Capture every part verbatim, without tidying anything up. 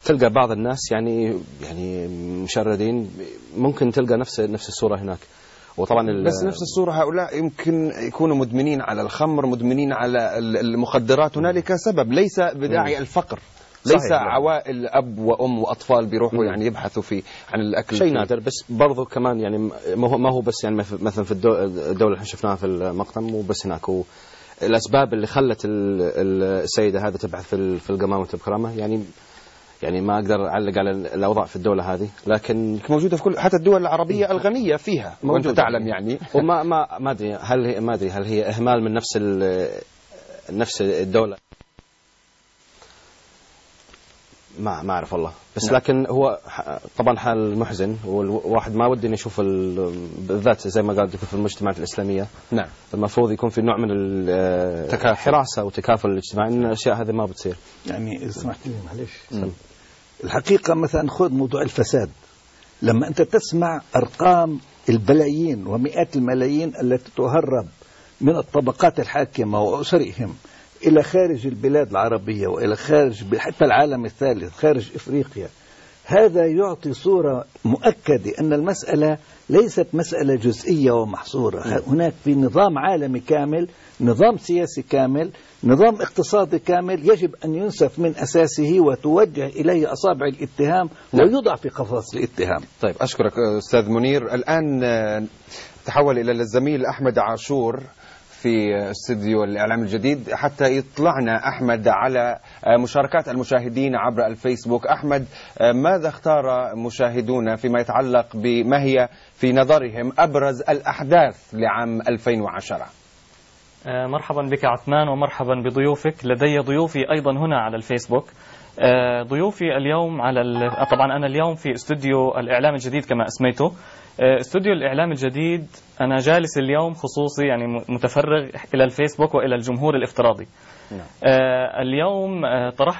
تلقى بعض الناس يعني يعني مشردين، ممكن تلقى نفس نفس الصورة هناك. وطبعا بس نفس الصورة هؤلاء يمكن يكونوا مدمنين على الخمر، مدمنين على المخدرات. هنالك سبب، ليس بداعي الفقر. ليس عوائل أب وأم وأطفال بيروحوا يعني يبحثوا في عن الأكل، شيء نادر. بس برضو كمان يعني ما هو ما هو بس يعني مثلا في الدولة اللي شفناها في المقطع، مو بس هناك. الأسباب اللي خلت السيدة هذا تبحث في القمامة بكرامة يعني يعني ما أقدر أعلق على الأوضاع في الدولة هذه، لكن موجودة في كل، حتى الدول العربية الغنية فيها وأنت تعلم يعني. وما ما ما أدري هل هي ما أدري هل هي إهمال من نفس نفس الدولة، ما ما أعرف والله. بس نعم. لكن هو طبعا حال محزن، والواحد ما ودي يشوف بالذات زي ما قال في المجتمعات الإسلامية. نعم. المفروض يكون في نوع من الحراسة وتكافل الاجتماعي، إن الأشياء هذه ما بتصير. يعني سمحت لي معلش، الحقيقة مثلا خذ موضوع الفساد. لما أنت تسمع أرقام البلايين ومئات الملايين التي تهرب من الطبقات الحاكمة وأسرهم إلى خارج البلاد العربية وإلى خارج حتى العالم الثالث، خارج إفريقيا، هذا يعطي صورة مؤكدة أن المسألة ليست مسألة جزئية ومحصورة. هناك في نظام عالمي كامل، نظام سياسي كامل، نظام اقتصادي كامل، يجب أن ينسف من أساسه وتوجه إليه أصابع الاتهام ويوضع في قفص الاتهام. طيب أشكرك أستاذ منير. الآن تحول إلى الزميل أحمد عاشور في استوديو الإعلام الجديد حتى يطلعنا أحمد على مشاركات المشاهدين عبر الفيسبوك. أحمد، ماذا اختار مشاهدونا فيما يتعلق بما هي في نظرهم أبرز الأحداث لعام ألفين وعشرة؟ مرحبا بك عثمان ومرحبا بضيوفك. لدي ضيوفي أيضا هنا على الفيسبوك. ضيوفي اليوم على ال... طبعا أنا اليوم في استوديو الإعلام الجديد كما أسميته. استوديو الإعلام الجديد أنا جالس اليوم خصوصي يعني متفرغ إلى الفيسبوك وإلى الجمهور الافتراضي. نعم. اليوم طرحت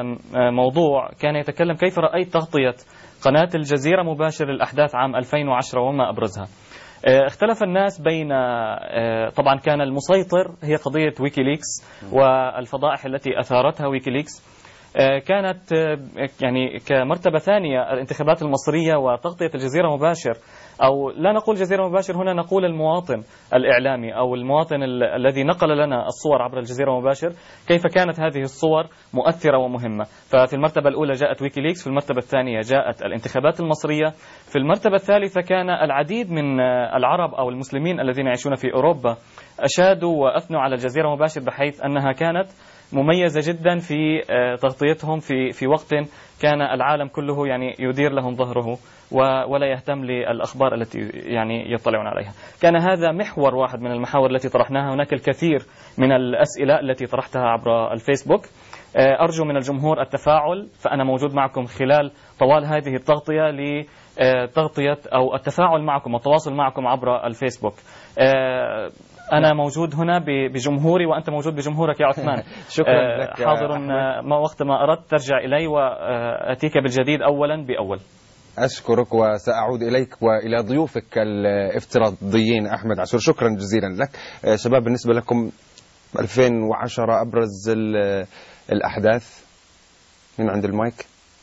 موضوع كان يتكلم كيف رأيت تغطية قناة الجزيرة مباشر للأحداث عام ألفين وعشرة وما أبرزها. اختلف الناس بين طبعا كان المسيطر هي قضية ويكيليكس والفضائح التي أثارتها ويكيليكس. كانت يعني كمرتبة ثانية الانتخابات المصرية وتغطية الجزيرة مباشر، أو لا نقول جزيرة مباشر هنا، نقول المواطن الإعلامي أو المواطن ال الذي نقل لنا الصور عبر الجزيرة مباشر، كيف كانت هذه الصور مؤثرة ومهمة. ففي المرتبة الأولى جاءت ويكيليكس، في المرتبة الثانية جاءت الانتخابات المصرية، في المرتبة الثالثة كان العديد من العرب أو المسلمين الذين يعيشون في أوروبا أشادوا وأثنوا على الجزيرة مباشر بحيث أنها كانت مميزة جدا في تغطيتهم في في وقت كان العالم كله يعني يدير لهم ظهره ولا يهتم للأخبار التي يعني يطلعون عليها. كان هذا محور واحد من المحاور التي طرحناها. هناك الكثير من الأسئلة التي طرحتها عبر الفيسبوك. أرجو من الجمهور التفاعل، فأنا موجود معكم خلال طوال هذه التغطية لتغطية أو التفاعل معكم والتواصل معكم عبر الفيسبوك. أنا موجود هنا بجمهوري وأنت موجود بجمهورك يا عثمان. شكرا لك. حاضر ما وقت ما أردت ترجع إلي وأتيك بالجديد أولا بأول. أشكرك وسأعود إليك وإلى ضيوفك الافتراضيين. أحمد عاشور، شكرا جزيلا لك. شباب، بالنسبة لكم ألفين وعشرة أبرز الأحداث، من عند المايك؟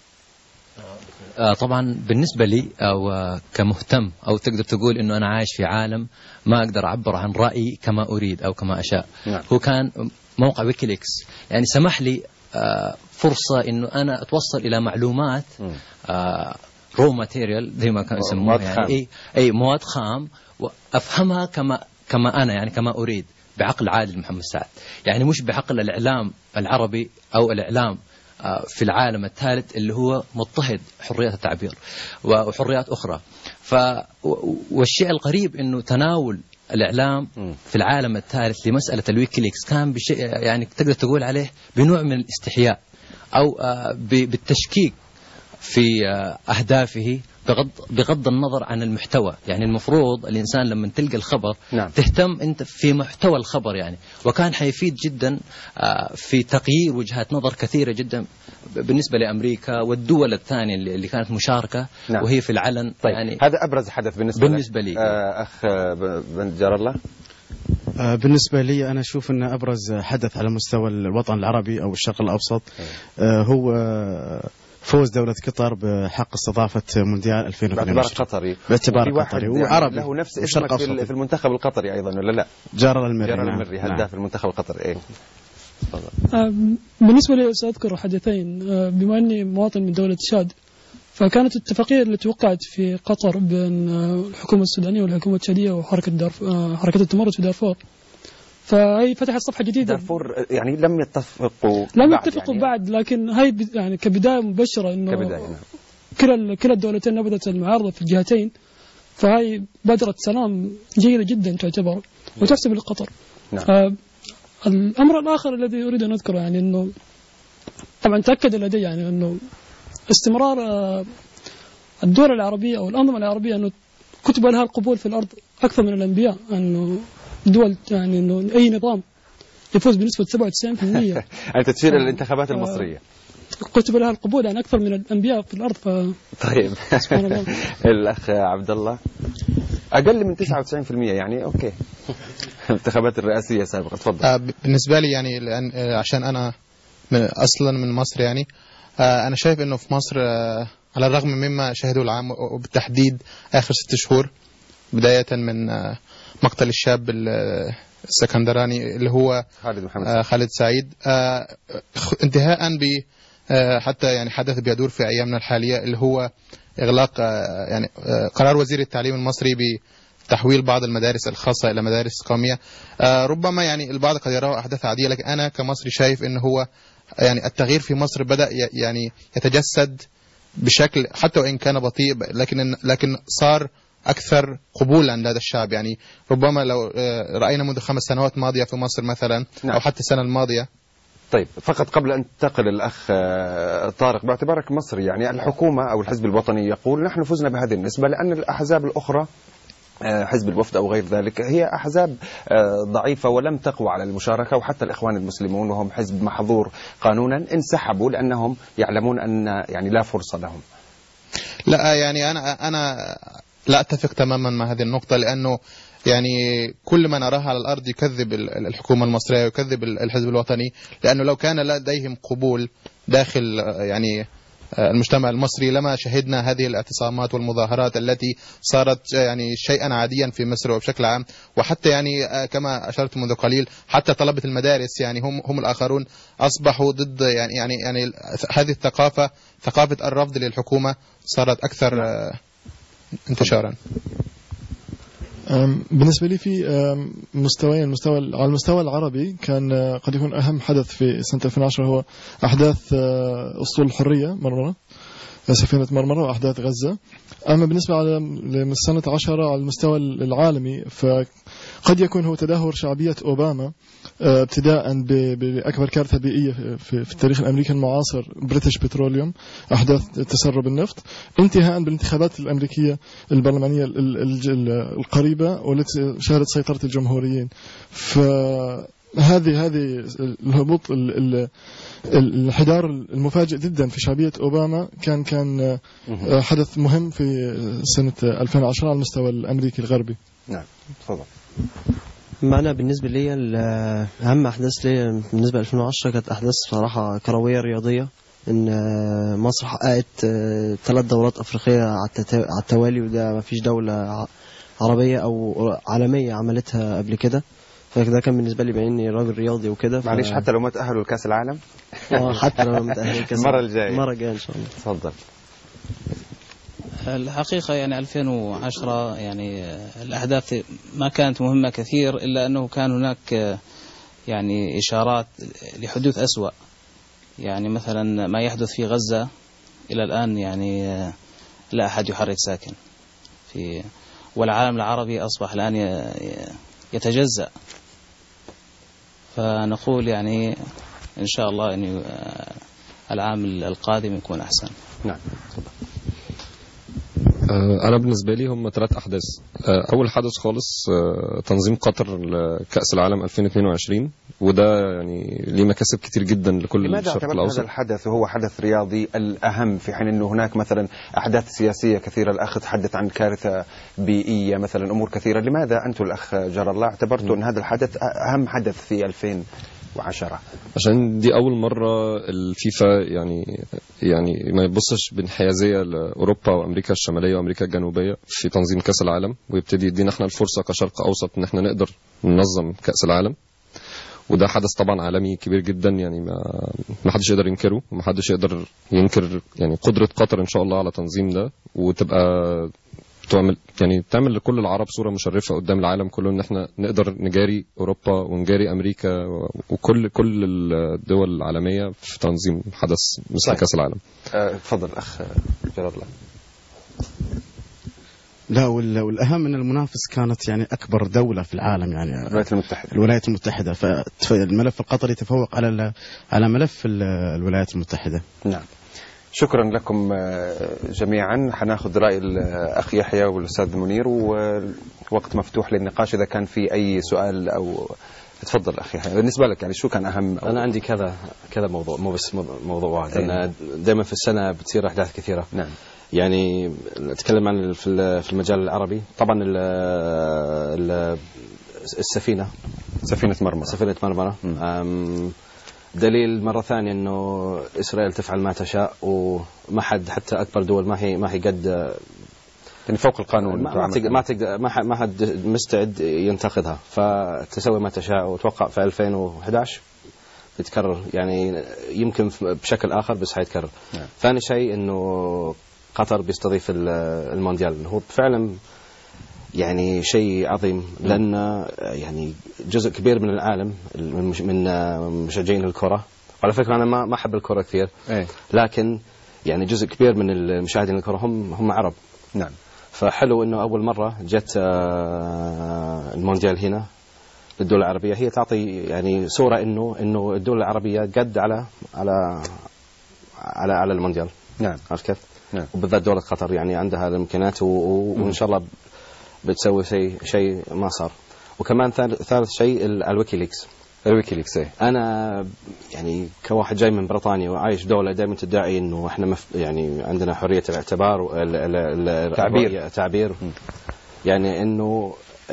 طبعا بالنسبة لي أو كمهتم أو تقدر تقول أنه أنا عايش في عالم ما أقدر أعبر عن رأيي كما أريد أو كما أشاء. نعم. هو كان موقع ويكيليكس يعني سمح لي فرصة أنه أنا أتوصل إلى معلومات رو ماتيريال زي ما كانوا يسموها، يعني أي أي مواد خام، وأفهمها كما كما أنا يعني كما أريد بعقل عادل محمد سعد، يعني مش بعقل الإعلام العربي أو الإعلام في العالم الثالث اللي هو مضطهد حريات التعبير وحريات أخرى. ف والشيء الغريب إنه تناول الإعلام في العالم الثالث لمسألة الويكيليكس كان بشيء يعني تقدر تقول عليه بنوع من الاستحياء أو بالتشكيك في أهدافه بغض بغض النظر عن المحتوى. يعني المفروض الإنسان لما تلقى الخبر نعم. تهتم أنت في محتوى الخبر يعني، وكان حيفيد جدا في تغيير وجهات نظر كثيرة جدا بالنسبة لأمريكا والدول الثانية اللي كانت مشاركة نعم. وهي في العلن. طيب يعني هذا أبرز حدث بالنسبة, بالنسبة لي. آه أخ بن جار الله. بالنسبة لي أنا أشوف أن أبرز حدث على مستوى الوطن العربي أو الشرق الأوسط هو فوز دولة قطر بحق استضافة مونديال ألفين واثنين وعشرين باعتبار قطري. باعتبار قطري وعربي له نفس اسمك في المنتخب القطري أيضا ولا لا؟ جارر المري. جارر المري هداف المنتخب القطري. إيه. بالنسبة لي سأذكر حدثين. بما أني مواطن من دولة تشاد، فكانت الاتفاقية التي وقعت في قطر بين الحكومة السودانية والحكومة التشادية وحركة دارفور، حركة التمرد في دارفور، فهي فتحت صفحة جديدة. دارفور يعني لم يتفقوا لم بعد يتفقوا يعني بعد، لكن هي يعني كبداية مبشرة إنه كبداية. كلا كلا الدولتين نبذت المعارضة في الجهتين، فهي بادرة سلام جيدة جدا تعتبر وتحسب لقطر. نعم. آه الأمر الآخر الذي أريد أن أذكره يعني إنه طبعا تأكد لدي يعني إنه استمرار آه الدول العربية أو الأنظمة العربية أنه كتب لها القبول في الأرض أكثر من الأنبياء، أنه دول يعني أنه أي نظام يفوز بنسبة سبعة وتسعين بالمئة أنت تشير إلى الانتخابات المصرية كتب لها القبول يعني أكثر من الأنبياء في الأرض. ف... طيب الأخ عبد الله أقل من تسعة وتسعين بالمئة يعني أوكي. الانتخابات الرئاسية سابقة تفضل. بالنسبة لي يعني عشان أنا من أصلا من مصر يعني أنا شايف إنه في مصر على الرغم مما شهدوا العام وبالتحديد آخر ست شهور بداية من مقتل الشاب السكندراني اللي هو خالد محمد خالد سعيد، انتهاء ب حتى يعني حدث بيدور في أيامنا الحالية اللي هو إغلاق يعني قرار وزير التعليم المصري بتحويل بعض المدارس الخاصة إلى مدارس قومية. ربما يعني البعض قد يراه أحداث عادية، لكن أنا كمصري شايف إنه هو يعني التغيير في مصر بدأ يعني يتجسد بشكل حتى وإن كان بطيء، لكن لكن صار أكثر قبولا لدى الشعب. يعني ربما لو رأينا منذ خمس سنوات ماضية في مصر مثلا نعم. أو حتى السنة الماضية. طيب فقط قبل أن تنتقل الأخ طارق، باعتبارك مصري يعني الحكومة أو الحزب الوطني يقول نحن فزنا بهذه النسبة لأن الأحزاب الأخرى حزب الوفد أو غير ذلك هي أحزاب ضعيفة ولم تقوى على المشاركة، وحتى الإخوان المسلمون وهم حزب محظور قانونا انسحبوا لأنهم يعلمون أن يعني لا فرصة لهم. لا يعني أنا أنا لا أتفق تماما مع هذه النقطة، لأنه يعني كل ما نراه على الأرض يكذب الحكومة المصرية ويكذب الحزب الوطني، لأنه لو كان لديهم قبول داخل يعني المجتمع المصري لما شهدنا هذه الاعتصامات والمظاهرات التي صارت يعني شيئا عاديا في مصر وبشكل عام. وحتى يعني كما أشرت منذ قليل حتى طلبة المدارس يعني هم هم الآخرون أصبحوا ضد يعني يعني يعني هذه الثقافة، ثقافة الرفض للحكومة صارت أكثر انتشارا. بالنسبة لي في مستويين، المستوى على المستوى العربي كان قد يكون أهم حدث في سنة ألفين وعشرة هو أحداث أسطول الحرية مرمرة، سفينة مرمرة، وأحداث غزة. أما بالنسبة على سنة عشرة على المستوى العالمي فقد يكون هو تدهور شعبية أوباما ابتداء بأكبر كارثة بيئية في التاريخ الأمريكي المعاصر بريتش بتروليوم، أحداث تسرب النفط، انتهاء بالانتخابات الأمريكية البرلمانية القريبة والتي شهدت سيطرة الجمهوريين. فهذه هذه الهبوط الانحدار المفاجئ جدا في شعبية أوباما كان كان حدث مهم في سنة ألفين وعشرة على المستوى الأمريكي الغربي. نعم تفضل. معنا بالنسبة لي أهم أحداث لي بالنسبة ألفين وعشرة كانت أحداث صراحة كروية رياضية، إن مصر حققت ثلاث دورات أفريقية على التوالي، وده ما فيش دولة عربية أو عالمية عملتها قبل كده. فده كان بالنسبة لي بأني راجل رياضي وكده. ف... معلش حتى لو ما تأهلوا لكأس العالم اه حتى لو ما تأهلوا لكأس المرة الجاية المرة الجاية إن شاء الله. تفضل. الحقيقة يعني ألفين وعشرة يعني الأحداث ما كانت مهمة كثير، إلا أنه كان هناك يعني إشارات لحدوث أسوأ. يعني مثلا ما يحدث في غزة إلى الآن يعني لا أحد يحرك ساكن في، والعالم العربي أصبح الآن يتجزأ. فنقول يعني إن شاء الله أن العام القادم يكون أحسن. نعم. أنا بالنسبة لي هم ثلاث أحداث. أول حدث خالص تنظيم قطر لكأس العالم ألفين واثنين وعشرين، وده يعني ليه مكاسب كتير جدا لكل الشرق الأوسط. لماذا هذا الحدث وهو حدث رياضي الأهم في حين أنه هناك مثلا أحداث سياسية كثيرة؟ الأخ تحدث عن كارثة بيئية مثلا، أمور كثيرة. لماذا أنتم الأخ جار الله اعتبرتوا أن هذا الحدث أهم حدث في ألفين وعشرة؟ عشان دي أول مرة الفيفا يعني يعني ما يبصش بانحيازية لأوروبا وأمريكا الشمالية وأمريكا الجنوبية في تنظيم كأس العالم، ويبتدي يدينا احنا الفرصة كشرق أوسط إن احنا نقدر ننظم كأس العالم. وده حدث طبعا عالمي كبير جدا، يعني ما ما حدش يقدر ينكره، وما حدش يقدر ينكر يعني قدرة قطر إن شاء الله على تنظيم ده، وتبقى تعمل يعني تعمل لكل العرب صورة مشرفة قدام العالم كله، ان احنا نقدر نجاري اوروبا ونجاري امريكا وكل كل الدول العالمية في تنظيم حدث مثل كأس العالم. اتفضل أه اخ جلال الله. لا والأهم من المنافس كانت يعني أكبر دولة في العالم يعني الولايات المتحدة. الولايات المتحدة، فالملف القطري يتفوق على على ملف الولايات المتحدة. نعم. شكرا لكم جميعا. حناخذ رأي الأخ يحيى والأستاذ منير، ووقت مفتوح للنقاش إذا كان في أي سؤال أو تفضل أخي يحيى. بالنسبة لك يعني شو كان أهم؟ أنا عندي كذا كذا موضوع، مو بس موضوع واحد. أنا دائما في السنة بتصير أحداث كثيرة. نعم. يعني نتكلم عن في المجال العربي طبعا ال السفينة سفينة مرمرة سفينة مرمرة دليل مرة ثانية إنه إسرائيل تفعل ما تشاء، وما حد حتى أكبر دول ما هي ما هي قد يعني فوق القانون، ما تقدر ما تقدر ما حد مستعد ينتقدها، فتسوي ما تشاء. وتوقع في ألفين وأحد عشر يتكرر، يعني يمكن بشكل آخر بس حيتكرر. نعم. ثاني شيء إنه قطر بيستضيف المونديال، هو فعلا يعني شيء عظيم، لأن يعني جزء كبير من العالم من مشجعين الكرة. على فكرة أنا ما ما أحب الكرة كثير، لكن يعني جزء كبير من المشاهدين الكرة هم هم عرب. نعم. فحلو إنه أول مرة جت المونديال هنا للدول العربية، هي تعطي يعني صورة إنه إنه الدول العربية قد على على على على المونديال. نعم. عرفت كيف؟ نعم. وبالذات دولة قطر يعني عندها الإمكانيات، وإن شاء الله بتسوي شيء شيء ما صار. وكمان ثالث شيء الويكيليكس. الويكيليكس ايه. انا يعني كواحد جاي من بريطانيا وعايش دولة دائما تدعي انه احنا مف يعني عندنا حرية الاعتبار والتعبير تعبير يعني انه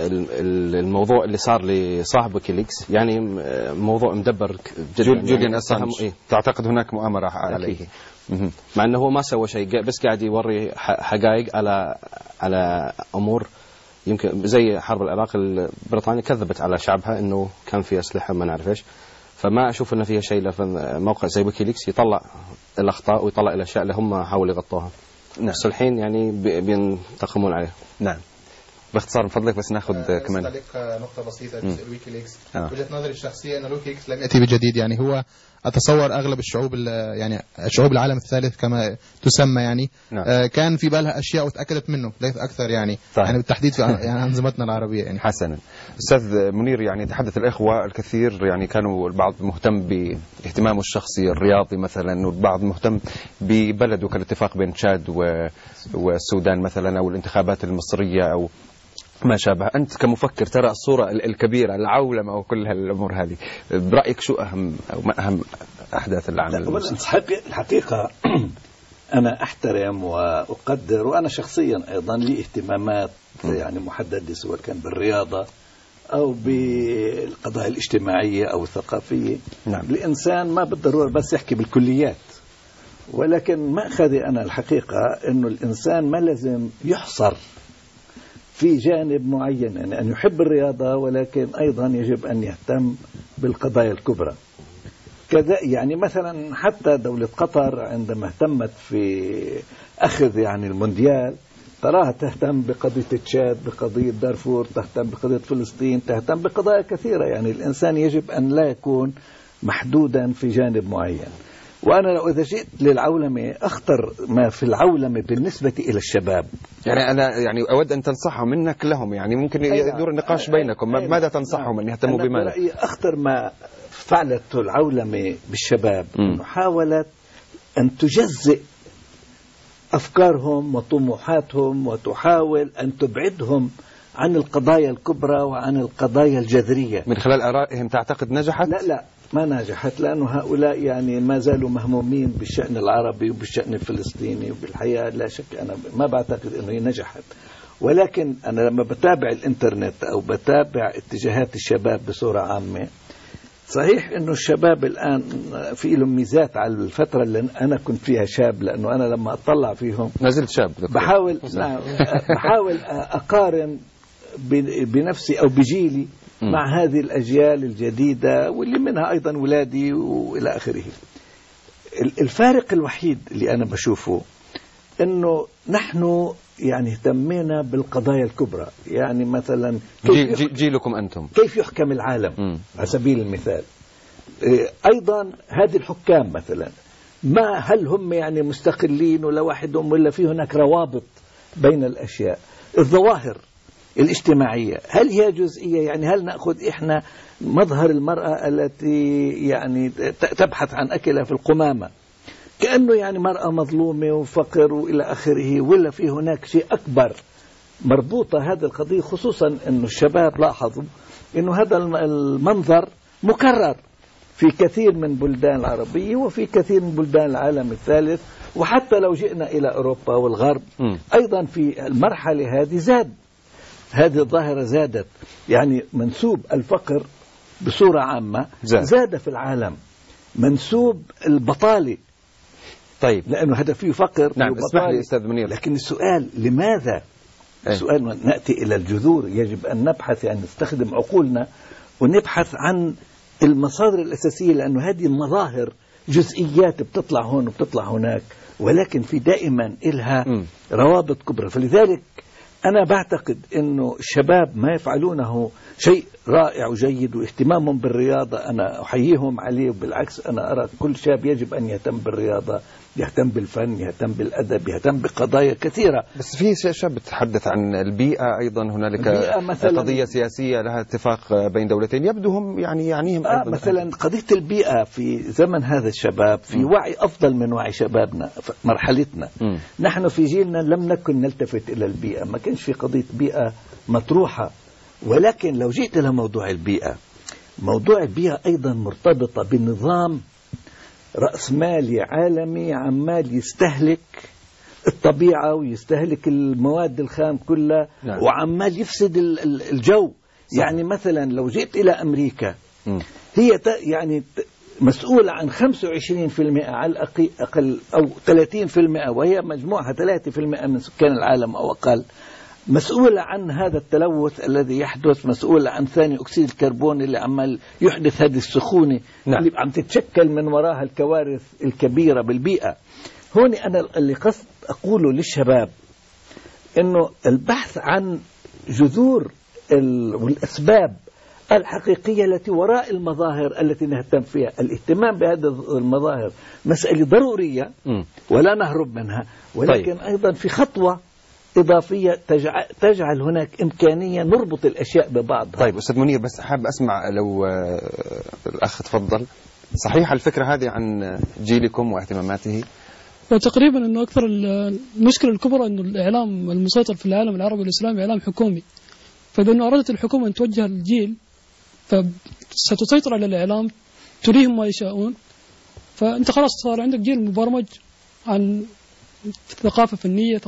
الموضوع اللي صار لصاحب ويكيليكس يعني موضوع مدبر جدا. جوليان يعني أسانج إيه؟ تعتقد هناك مؤامرة عليه؟ مع انه هو ما سوى شيء، بس قاعد يوري حقائق على على امور يمكن زي حرب العراق. بريطانيا كذبت على شعبها انه كان في اسلحه ما نعرف ايش، فما اشوف انه فيها شيء. لفن موقع زي ويكيليكس يطلع الاخطاء ويطلع الاشياء اللي هم حاولوا يغطوها. نعم. بس الحين يعني بينتقمون عليه. نعم. باختصار من فضلك بس ناخذ أه كمان نقطة بسيطة بجزء الويكيليكس. آه. وجهة نظري الشخصية أن الويكيليكس لم يأتي بجديد، يعني هو أتصور أغلب الشعوب يعني شعوب العالم الثالث كما تسمى يعني نعم. آه كان في بالها أشياء وتأكدت منه ليس أكثر يعني طيب. يعني بالتحديد في يعني أنظمتنا العربية يعني. حسنا. أستاذ منير، يعني تحدث الإخوة الكثير، يعني كانوا البعض مهتم باهتمامه الشخصي الرياضي مثلا، والبعض مهتم ببلده كالاتفاق بين تشاد والسودان مثلا، أو الانتخابات المصرية أو ما شابه. أنت كمفكر ترى الصورة الكبيرة العولمة وكل هالأمور هذه، برأيك شو أهم أو ما أهم أحداث العام المصري؟ الحقيقة أنا أحترم وأقدر، وأنا شخصيا أيضا لي اهتمامات يعني محددة سواء كان بالرياضة أو بالقضايا الاجتماعية أو الثقافية. نعم. الإنسان ما بالضرورة بس يحكي بالكليات، ولكن ما أخذي أنا الحقيقة أنه الإنسان ما لازم يحصر في جانب معين، يعني أن يحب الرياضة ولكن أيضا يجب أن يهتم بالقضايا الكبرى كذا. يعني مثلا حتى دولة قطر عندما اهتمت في أخذ يعني المونديال تراها تهتم بقضية تشاد، بقضية دارفور، تهتم بقضية فلسطين، تهتم بقضايا كثيرة. يعني الإنسان يجب أن لا يكون محدودا في جانب معين. وأنا لو إذا جئت للعولمة أخطر ما في العولمة بالنسبة إلى الشباب، يعني أنا يعني أود أن تنصحهم منك لهم، يعني ممكن يدور النقاش بينكم. ماذا تنصحهم أن يهتموا بماذا؟ برأيي أخطر ما فعلته العولمة بالشباب أنه حاولت أن تجزئ أفكارهم وطموحاتهم وتحاول أن تبعدهم عن القضايا الكبرى وعن القضايا الجذرية. من خلال آرائهم تعتقد نجحت؟ لا لا ما نجحت، لأنه هؤلاء يعني ما زالوا مهمومين بالشأن العربي وبالشأن الفلسطيني وبالحياة. لا شك أنا ما بعتقد أنه هي نجحت، ولكن أنا لما بتابع الإنترنت أو بتابع اتجاهات الشباب بصورة عامة صحيح انه الشباب الان في لهم ميزات على الفتره اللي انا كنت فيها شاب، لانه انا لما اطلع فيهم ما زلت شاب. بحاول نعم بحاول اقارن بنفسي او بجيلي مع هذه الاجيال الجديده واللي منها ايضا ولادي والى اخره. الفارق الوحيد اللي انا بشوفه انه نحن يعني اهتمينا بالقضايا الكبرى، يعني مثلا كيف جي جيلكم أنتم كيف يحكم العالم م. على سبيل المثال. أيضا هذه الحكام مثلا ما هل هم يعني مستقلين ولا واحدهم، ولا في هناك روابط بين الأشياء. الظواهر الاجتماعية هل هي جزئية، يعني هل نأخذ إحنا مظهر المرأة التي يعني تبحث عن أكلها في القمامة كأنه يعني مرأة مظلومة وفقر وإلى آخره، ولا في هناك شيء أكبر مربوطة هذه القضية، خصوصا أنه الشباب لاحظوا أنه هذا المنظر مكرر في كثير من بلدان العربية وفي كثير من بلدان العالم الثالث، وحتى لو جئنا إلى أوروبا والغرب م. أيضا في المرحلة هذه زاد هذه الظاهرة، زادت يعني منسوب الفقر بصورة عامة زاد, زاد في العالم، منسوب البطالة طيب لأنه هذا فيه فقر. نعم اسمح لي أستاذ منير، لكن السؤال لماذا أيه؟ السؤال نأتي إلى الجذور، يجب أن نبحث يعني نستخدم عقولنا ونبحث عن المصادر الأساسية، لأنه هذه المظاهر جزئيات بتطلع هون وبتطلع هناك، ولكن في دائما إلها م. روابط كبرى. فلذلك أنا بعتقد أنه الشباب ما يفعلونه شيء رائع وجيد، واهتمامهم بالرياضة أنا أحييهم عليه، وبالعكس أنا أرى كل شاب يجب أن يهتم بالرياضة، يهتم بالفن، يهتم بالأدب، يهتم بقضايا كثيرة. بس في شاب بتحدث عن البيئة أيضا، هنالك قضية سياسية لها اتفاق بين دولتين يبدو هم يعني يعنيهم آه مثلا قضية البيئة في زمن هذا الشباب في م. وعي أفضل من وعي شبابنا مرحلتنا. م. نحن في جيلنا لم نكن نلتفت إلى البيئة، ما كانش في قضية بيئة مطروحة. ولكن لو جئت إلى موضوع البيئة، موضوع البيئة أيضا مرتبطة بنظام رأسمالي عالمي عمال يستهلك الطبيعة ويستهلك المواد الخام كلها. نعم. وعمال يفسد الجو. صح. يعني مثلا لو جئت إلى أمريكا م. هي يعني مسؤولة عن خمسة وعشرين بالمئة على الأقل أو ثلاثين بالمئة، وهي مجموعها ثلاثة بالمئة من سكان العالم أو أقل، مسؤولة عن هذا التلوث الذي يحدث، مسؤولة عن ثاني أكسيد الكربون اللي عمال يحدث هذه السخونة. نعم. اللي عم تتشكل من وراها الكوارث الكبيرة بالبيئة. هون أنا اللي قصد أقوله للشباب إنه البحث عن جذور والأسباب الحقيقية التي وراء المظاهر التي نهتم فيها، الاهتمام بهذه المظاهر مسألة ضرورية م. ولا نهرب منها، ولكن طيب. أيضا في خطوة إضافية تجعل, تجعل هناك إمكانية نربط الأشياء ببعضها. طيب أستاذ منير، بس حاب أسمع لو الأخ تفضل، صحيح الفكرة هذه عن جيلكم واهتماماته؟ وتقريبا أنه أكثر المشكلة الكبرى أنه الإعلام المسيطر في العالم العربي والإسلامي إعلام حكومي، فإذا أنه أرادت الحكومة أن توجه الجيل فستسيطر على الإعلام، تريهم ما يشاءون، فأنت خلاص صار عندك جيل مبرمج عن ثقافة فنية